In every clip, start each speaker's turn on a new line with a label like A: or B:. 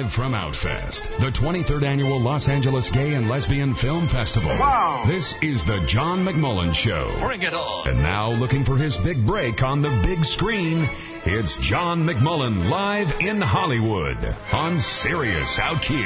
A: Live from Outfest, the 23rd Annual Los Angeles Gay and Lesbian Film Festival.
B: Wow!
A: This is the John McMullen Show.
B: Bring it on!
A: And now, looking for his big break on the big screen, it's John McMullen live in Hollywood on Sirius OutQ.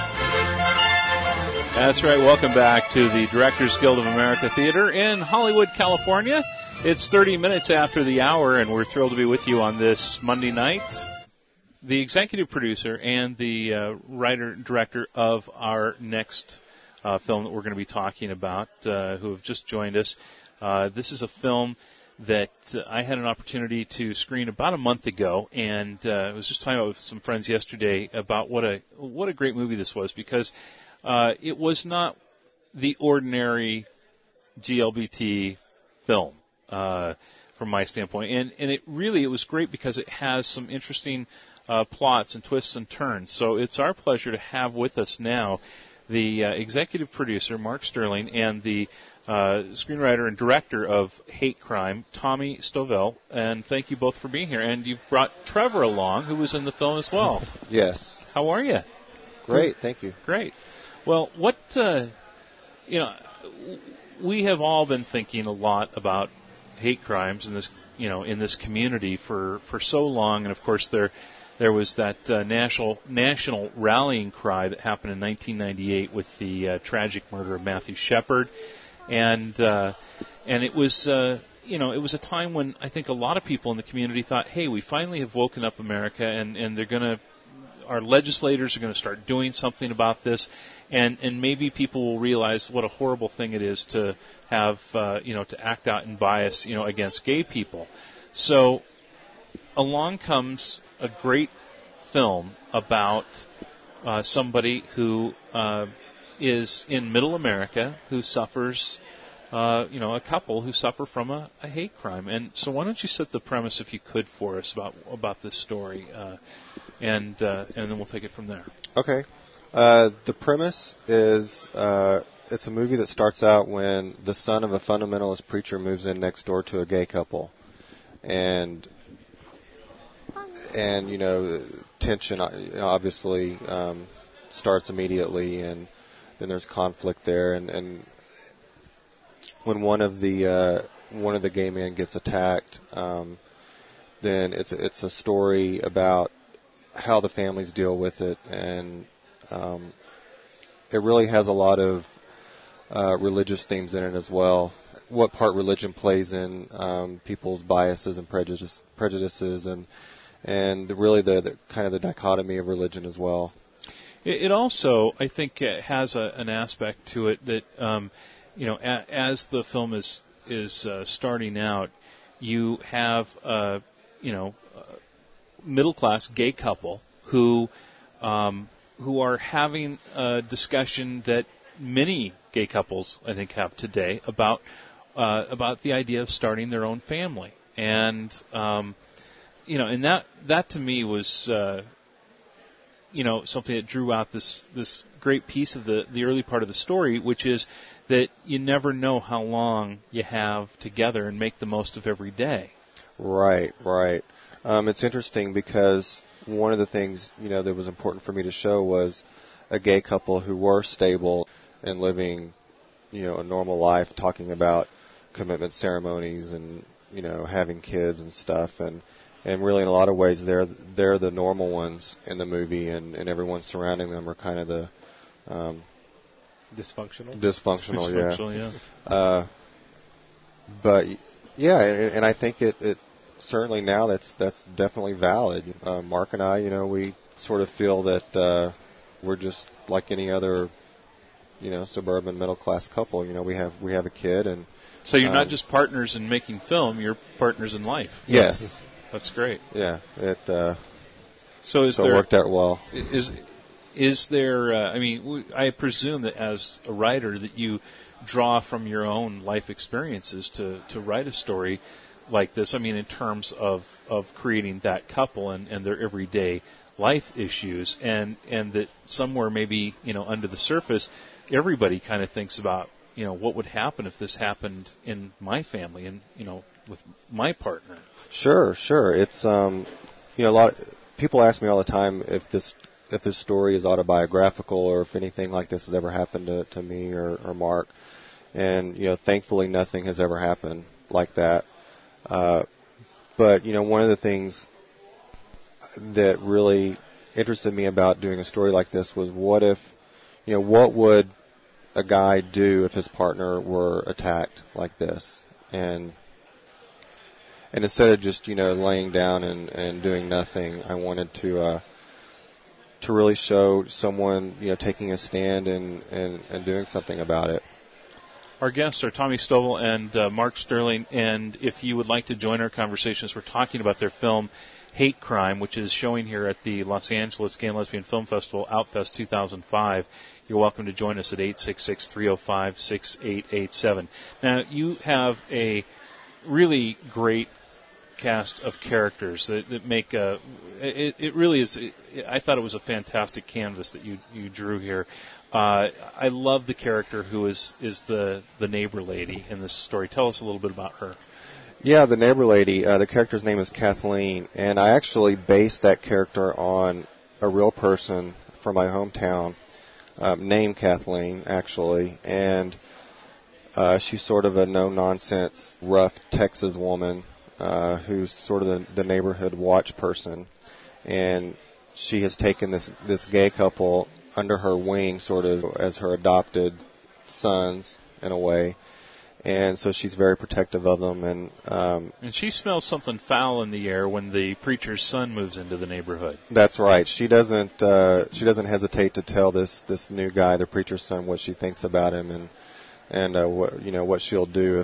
C: That's right. Welcome back to the Directors Guild of America Theater in Hollywood, California. It's 30 minutes after the hour, and we're thrilled to be with you on this Monday night. The executive producer and the writer-director of our next film that we're going to be talking about, who have just joined us. This is a film that I had an opportunity to screen about a month ago, and I was just talking with some friends yesterday about what a great movie this was, because it was not the ordinary GLBT film from my standpoint, and it was great because it has some interesting plots and twists and turns. So it's our pleasure to have with us now the executive producer, Mark Sterling, and the screenwriter and director of Hate Crime, Tommy Stovall. And thank you both for being here. And you've brought Trevor along, who was in the film as well.
D: Yes.
C: How are you?
D: Great, thank you.
C: Great. Well, we have all been thinking a lot about hate crimes in this, in this community for so long, and of course there was that national rallying cry that happened in 1998 with the tragic murder of Matthew Shepard, and it was it was a time when I think a lot of people in the community thought, hey, we finally have woken up America, and our legislators are going to start doing something about this, and maybe people will realize what a horrible thing it is to have to act out in bias against gay people. So along comes a great film about somebody who is in middle America who suffers, a couple who suffer from a hate crime. And so why don't you set the premise, if you could, for us about this story, and then we'll take it from there.
D: Okay. The premise is it's a movie that starts out when the son of a fundamentalist preacher moves in next door to a gay couple. And tension obviously starts immediately, and then there's conflict there, and when one of the gay men gets attacked, then it's a story about how the families deal with it, and it really has a lot of religious themes in it as well. What part religion plays in people's biases and prejudices, and really the kind of the dichotomy of religion as well.
C: It also, I think, has an aspect to it that, as the film is starting out, you have a middle class gay couple who are having a discussion that many gay couples, I think, have today about the idea of starting their own family, and and that to me was something that drew out this great piece of the early part of the story, which is that you never know how long you have together, and make the most of every day.
D: Right. It's interesting because one of the things that was important for me to show was a gay couple who were stable and living a normal life, talking about commitment ceremonies and having kids and stuff, and really in a lot of ways they're the normal ones in the movie, and everyone surrounding them are kind of the dysfunctional, yeah. But yeah, and I think it certainly now that's definitely valid. Mark and I, we sort of feel that we're just like any other suburban middle class couple. We have a kid, and
C: so you're not just partners in making film; you're partners in life.
D: Yes,
C: that's great.
D: Yeah, it
C: it
D: worked out well.
C: Is there? I presume that as a writer that you draw from your own life experiences to write a story like this. In terms of creating that couple and their everyday life issues, and that somewhere maybe under the surface, everybody kind of thinks about what would happen if this happened in my family and with my partner.
D: Sure. It's a lot. People ask me all the time if this this story is autobiographical or if anything like this has ever happened to me or Mark. And, thankfully nothing has ever happened like that. But, one of the things that really interested me about doing a story like this was what would a guy do if his partner were attacked like this? And instead of just, laying down and doing nothing, I wanted to really show someone, taking a stand and doing something about it.
C: Our guests are Tommy Stovall and Mark Sterling, and if you would like to join our conversations, we're talking about their film Hate Crime, which is showing here at the Los Angeles Gay and Lesbian Film Festival, Outfest 2005. You're welcome to join us at 866-305-6887. Now, you have a really great cast of characters that make it really is. I thought it was a fantastic canvas that you drew here. I love the character who is the neighbor lady in this story. Tell us a little bit about her.
D: Yeah, the neighbor lady. The character's name is Kathleen, and I actually based that character on a real person from my hometown named Kathleen, actually, and she's sort of a no-nonsense, rough Texas woman who's sort of the neighborhood watch person, and she has taken this gay couple under her wing sort of as her adopted sons in a way, and so she's very protective of them. And
C: she smells something foul in the air when the preacher's son moves into the neighborhood.
D: That's right. She doesn't hesitate to tell this new guy, the preacher's son, what she thinks about him and what she'll do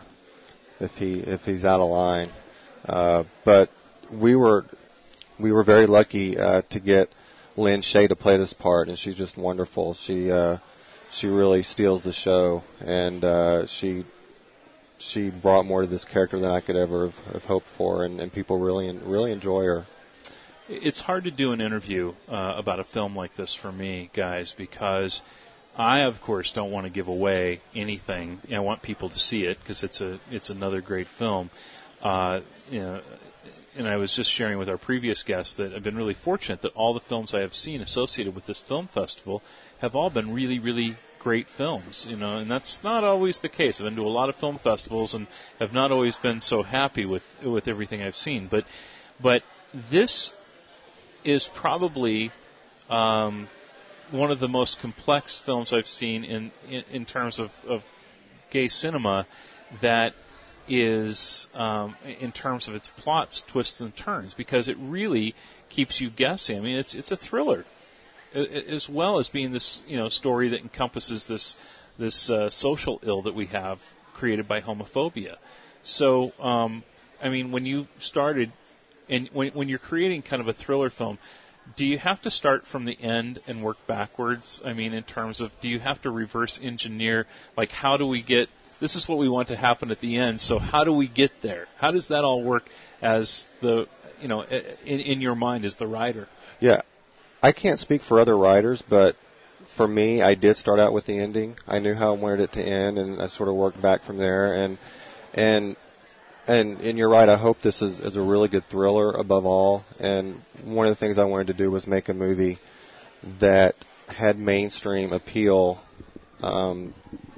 D: if he's out of line. But we were very lucky to get Lynn Shay to play this part, and she's just wonderful. She really steals the show, and she brought more to this character than I could ever have hoped for, and people really enjoy her.
C: It's hard to do an interview about a film like this for me, guys, because I, of course, don't want to give away anything. I want people to see it because it's another great film. And I was just sharing with our previous guests that I've been really fortunate that all the films I have seen associated with this film festival have all been really, really great films, and that's not always the case. I've been to a lot of film festivals and have not always been so happy with everything I've seen. But this is probably one of the most complex films I've seen in terms of gay cinema that is in terms of its plots, twists, and turns, because it really keeps you guessing. I mean, it's a thriller, as well as being this story that encompasses this social ill that we have created by homophobia. So, I mean, when you started, and when you're creating kind of a thriller film, do you have to start from the end and work backwards? I mean, in terms of, do you have to reverse engineer, like, how do we get, this is what we want to happen at the end, so how do we get there? How does that all work as the, in your mind as the writer?
D: Yeah, I can't speak for other writers, but for me, I did start out with the ending. I knew how I wanted it to end, and I sort of worked back from there. And you're right. I hope this is a really good thriller above all. And one of the things I wanted to do was make a movie that had mainstream appeal, and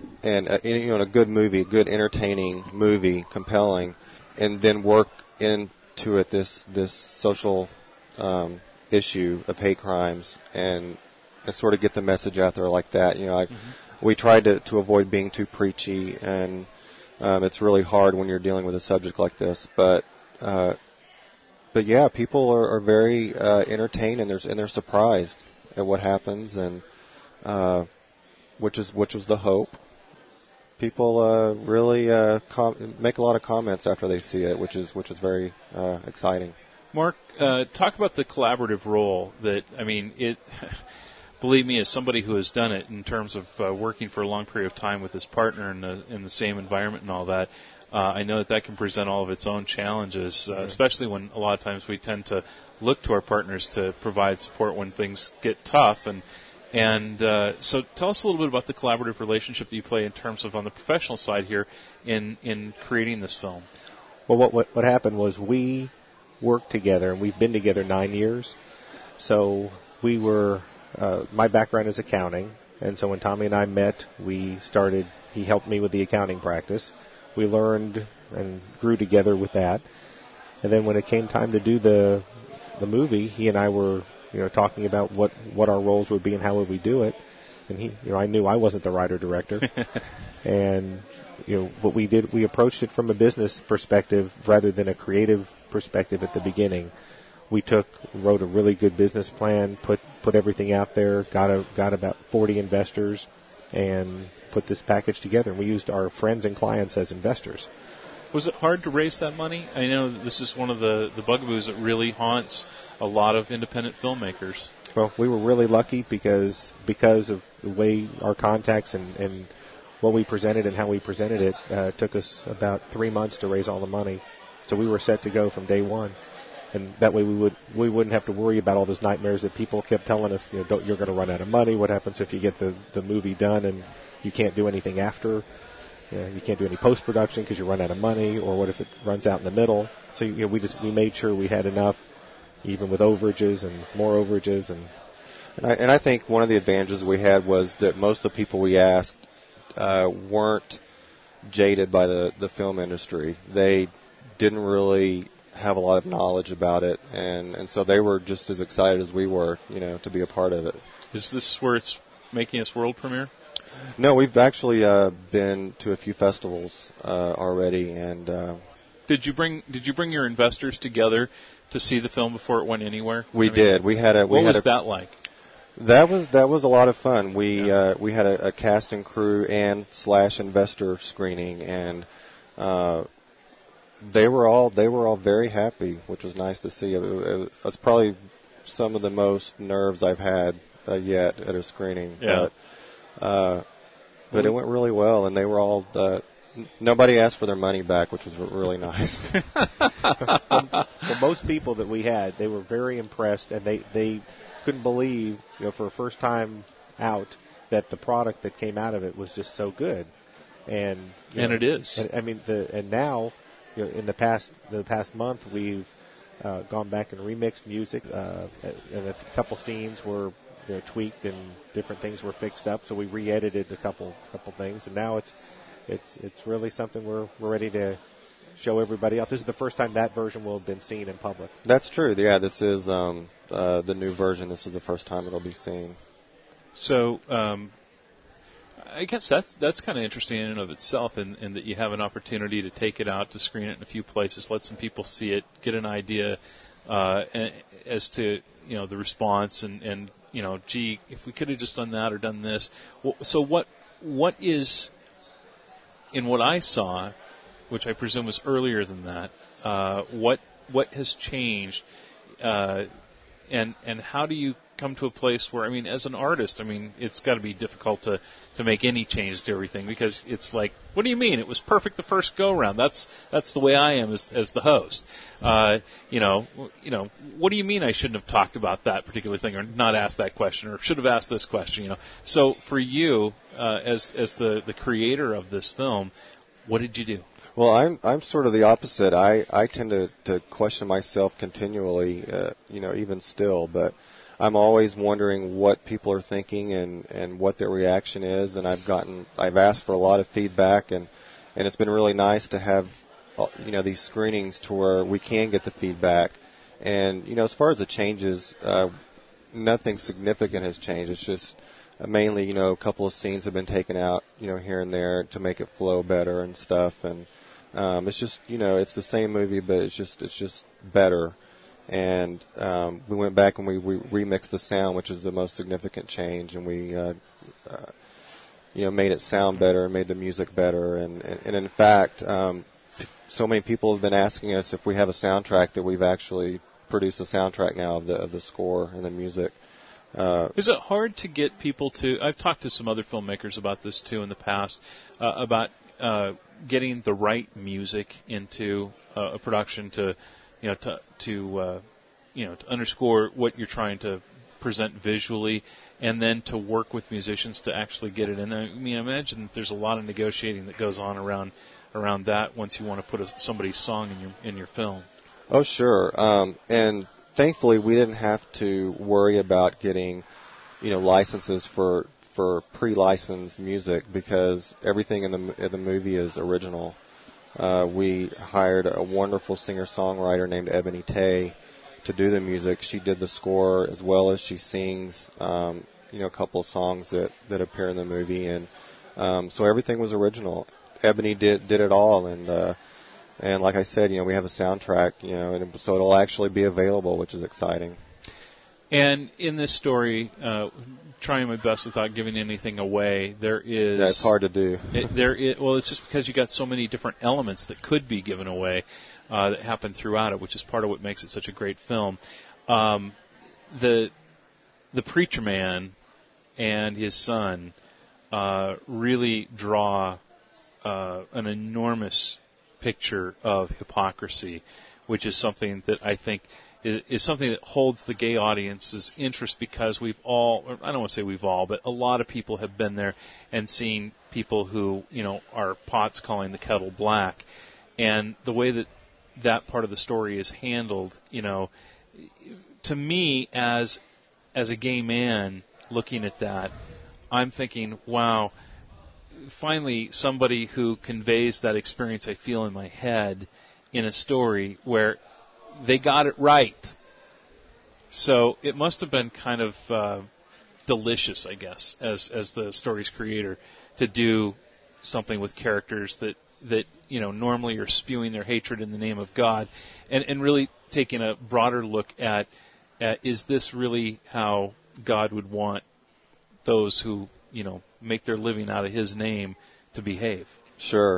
D: a good movie, a good entertaining movie, compelling, and then work into it this social issue of hate crimes and sort of get the message out there like that. We tried to avoid being too preachy, and it's really hard when you're dealing with a subject like this. But yeah, people are very entertained, and they're surprised at what happens, and which was the hope. People really make a lot of comments after they see it, which is very exciting.
C: Mark, talk about the collaborative role that, I mean, it. Believe me, as somebody who has done it in terms of working for a long period of time with his partner in the same environment and all that, I know that can present all of its own challenges, especially when a lot of times we tend to look to our partners to provide support when things get tough. And so tell us a little bit about the collaborative relationship that you play in terms of on the professional side here in creating this film.
B: Well, what happened was we worked together, and we've been together 9 years. So we were, my background is accounting, and so when Tommy and I met, he helped me with the accounting practice. We learned and grew together with that. And then when it came time to do the movie, he and I were, talking about what our roles would be and how would we do it. And I knew I wasn't the writer-director. And, what we did, we approached it from a business perspective rather than a creative perspective at the beginning. We wrote a really good business plan, put everything out there, got about 40 investors, and put this package together. And we used our friends and clients as investors.
C: Was it hard to raise that money? I know this is one of the bugaboos that really haunts a lot of independent filmmakers.
B: Well, we were really lucky because of the way our contacts and what we presented and how we presented it took us about 3 months to raise all the money. So we were set to go from day one. And that way we wouldn't have to worry about all those nightmares that people kept telling us, you're going to run out of money. What happens if you get the movie done and you can't do anything after? You can't do any post-production because you run out of money, or what if it runs out in the middle? So we made sure we had enough, even with overages and more overages.
D: And I think one of the advantages we had was that most of the people we asked weren't jaded by the film industry. They didn't really have a lot of knowledge about it, and so they were just as excited as we were, to be a part of it.
C: Is this where it's making its world premiere?
D: No, we've actually been to a few festivals already, and
C: Did you bring your investors together to see the film before it went anywhere?
D: We did. What
C: was that like?
D: That was a lot of fun. We had a cast and crew and / investor screening, and they were all very happy, which was nice to see. It was probably some of the most nerves I've had yet at a screening.
C: Yeah.
D: But it went really well, and they were all. Nobody asked for their money back, which was really nice.
B: For most people that we had, they were very impressed, and they couldn't believe, for a first time out, that the product that came out of it was just so good. And
C: it is.
B: And now, in the past month, we've gone back and remixed music, and a couple scenes were tweaked and different things were fixed up. So we re-edited a couple things, and now it's really something we're ready to show everybody else. This is the first time that version will have been seen in public.
D: That's true. Yeah, this is the new version. This is the first time it'll be seen.
C: So I guess that's kind of interesting in and of itself, in that you have an opportunity to take it out, to screen it in a few places, let some people see it, get an idea as to the response, and gee, if we could have just done that or done this. So what is, in what I saw, which I presume was earlier than that, what has changed, and how do you come to a place where, as an artist, it's got to be difficult to make any changes to everything, because it's like, what do you mean? It was perfect the first go-round. That's the way I am as the host. What do you mean I shouldn't have talked about that particular thing, or not asked that question, or should have asked this question? So for you, as the creator of this film, what did you do?
D: Well, I'm sort of the opposite. I tend to question myself continually, even still, but I'm always wondering what people are thinking and what their reaction is, and I've asked for a lot of feedback, and it's been really nice to have these screenings to where we can get the feedback. And as far as the changes, nothing significant has changed. It's just mainly a couple of scenes have been taken out here and there to make it flow better and stuff, and it's just it's the same movie, but it's just better. And we went back and we remixed the sound, which is the most significant change, and we made it sound better and made the music better. And in fact, so many people have been asking us if we have a soundtrack, that we've actually produced a soundtrack now of the score and the music.
C: Is it hard to get people to? I've talked to some other filmmakers about this too in the past, about getting the right music into a production to underscore what you're trying to present visually, and then to work with musicians to actually get it in. I imagine that there's a lot of negotiating that goes on around that once you want to put somebody's song in your film.
D: Oh, sure. And thankfully, we didn't have to worry about getting, licenses for pre-licensed music because everything in the movie is original. We hired a wonderful singer-songwriter named Ebony Tay to do the music. She did the score as well as she sings, a couple of songs that appear in the movie, and so everything was original. Ebony did it all, and like I said, we have a soundtrack, and so it'll actually be available, which is exciting.
C: And in this story, trying my best without giving anything away, there is...
D: Yeah, it's hard to do.
C: It's just because you got so many different elements that could be given away that happen throughout it, which is part of what makes it such a great film. The preacher man and his son really draw an enormous picture of hypocrisy, which is something that I think is something that holds the gay audience's interest because we've all, or I don't want to say we've all, but a lot of people have been there and seen people who, are pots calling the kettle black. And the way that part of the story is handled, to me as a gay man looking at that, I'm thinking, wow, finally somebody who conveys that experience I feel in my head in a story where they got it right. So it must have been kind of delicious, I guess, as the story's creator, to do something with characters that normally are spewing their hatred in the name of God, and really taking a broader look at is this really how God would want those who make their living out of His name to behave? Sure.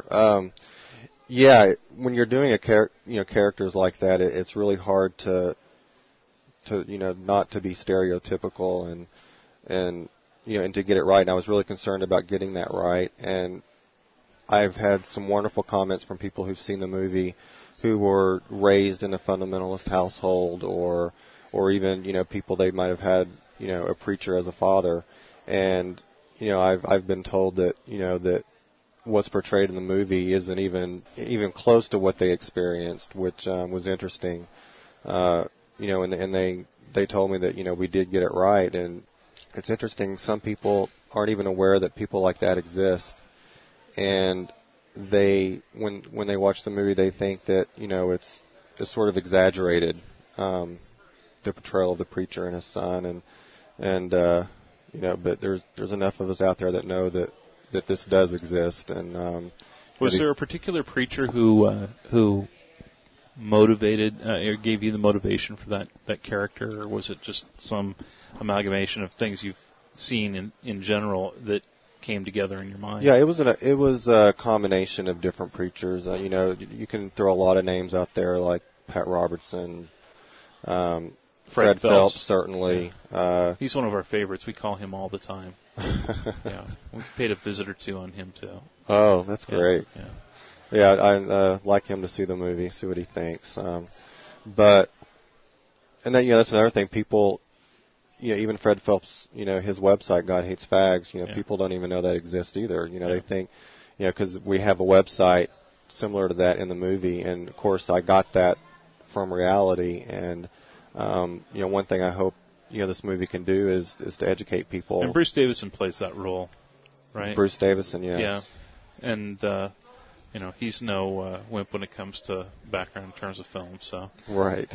D: Yeah, when you're doing characters like that, it's really hard to not to be stereotypical and to get it right. And I was really concerned about getting that right. And I've had some wonderful comments from people who've seen the movie who were raised in a fundamentalist household or even people they might have had a preacher as a father. And I've been told that that what's portrayed in the movie isn't even close to what they experienced, which was interesting. And they told me that we did get it right. And it's interesting, some people aren't even aware that people like that exist, and when they watch the movie, they think that it's sort of exaggerated, the portrayal of the preacher and his son, and but there's enough of us out there that know that this does exist. And
C: was there a particular preacher who motivated or gave you the motivation for that character, or was it just some amalgamation of things you've seen in general that came together in your mind?
D: Yeah, it was a combination of different preachers. You can throw a lot of names out there like Pat Robertson, Fred Phelps certainly.
C: Yeah. He's one of our favorites. We call him all the time. Yeah, we paid a visit or two on him too.
D: Oh, that's great.
C: Yeah,
D: I like him to see the movie, see what he thinks. But and then that's another thing. People, even Fred Phelps, his website, God Hates Fags. People don't even know that exists either. They think, because we have a website similar to that in the movie, and of course I got that from reality. And one thing I hope this movie can do is to educate people.
C: And Bruce Davison plays that role, right?
D: Bruce Davison, yes.
C: Yeah, and he's no wimp when it comes to background in terms of film. So
D: right.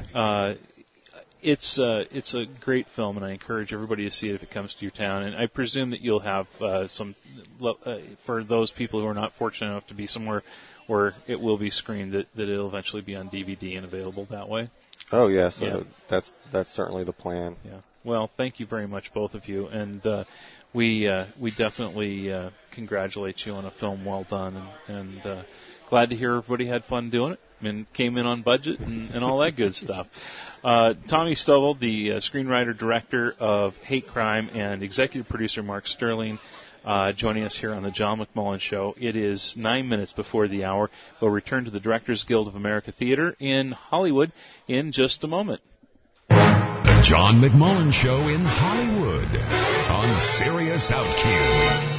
C: It's a great film, and I encourage everybody to see it if it comes to your town. And I presume that you'll have some for those people who are not fortunate enough to be somewhere where it will be screened, that it'll eventually be on DVD and available that way.
D: Oh yes, yeah. That's certainly the plan.
C: Yeah. Well, thank you very much, both of you, and we definitely congratulate you on a film well done, and glad to hear everybody had fun doing it and came in on budget and all that good stuff. Tommy Stovall, the screenwriter, director of Hate Crime, and executive producer Mark Sterling, joining us here on the John McMullen Show. It is 9 minutes before the hour. We'll return to the Directors Guild of America Theater in Hollywood in just a moment.
A: The John McMullen Show in Hollywood on Sirius Out Q.